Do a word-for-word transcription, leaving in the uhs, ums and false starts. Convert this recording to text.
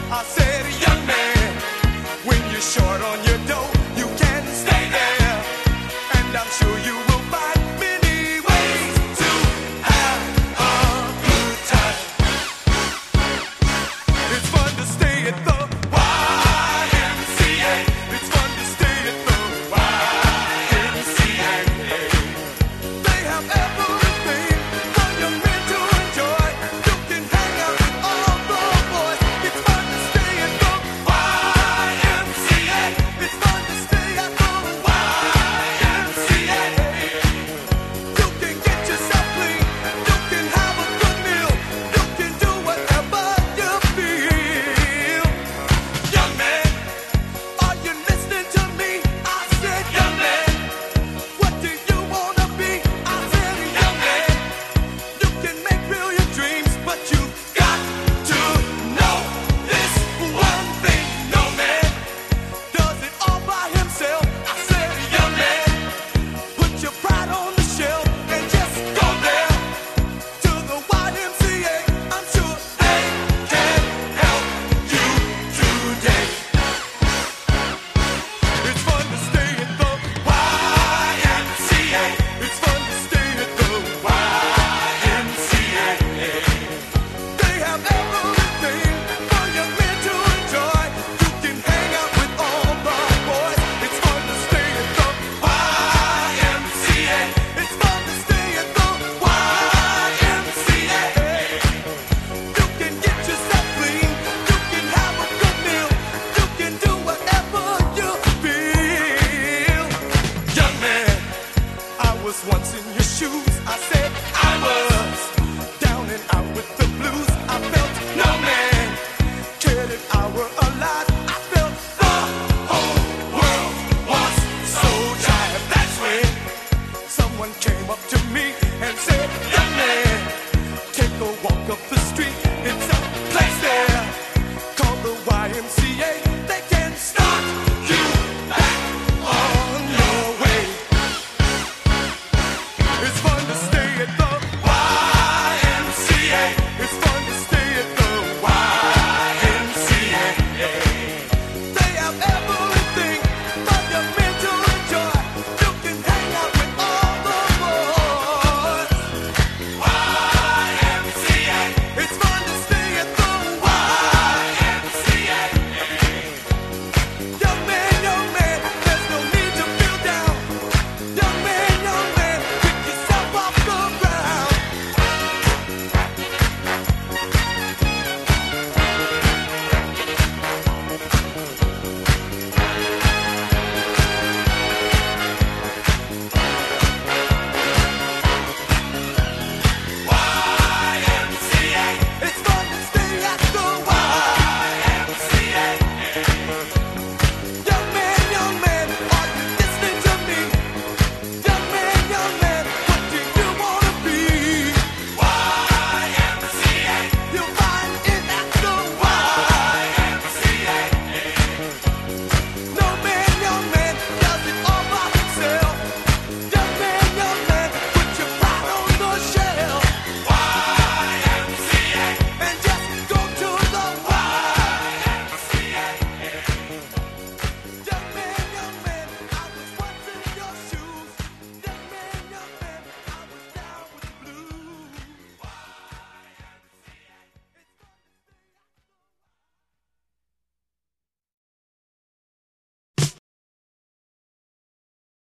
I said, young man, when you're short on your dough, you can stay there. And I'm sure you will find many ways to have a good time. It's fun to stay at the Y M C A. It's fun to stay at the Y M C A. They have everything for young men to enjoy. You can hang out with all the boys. It's fun to stay at the Y M C A. It's fun to stay at the Y M C A. You can get yourself clean. You can have a good meal. You can do whatever you feel. Young man, are you listening to me? I said, young man, what do you wanna be? I said, young man, you can make real your dreams, but you got to know this one thing. No man does it all by himself. I said, young man, put your pride on the shelf and just go there to the Y M C A. I'm sure they can help you today. It's fun to stay at the Y M C A. It's fun to stay at the Y M C A. They have everything for young men to enjoy. You can hang out with all the boys. It's fun to stay at the Y M C A. It's fun to stay at the Y M C A. You can get yourself clean. You can have a good meal. You can do whatever you feel. Young man, I was once in your shoes. I said I was down and out with the blues. I felt no man cared if I were alive. I felt the whole world was so tired. That's when someone came up to me and said, young man, take a walk up the street. It's a place there called the Y M C A.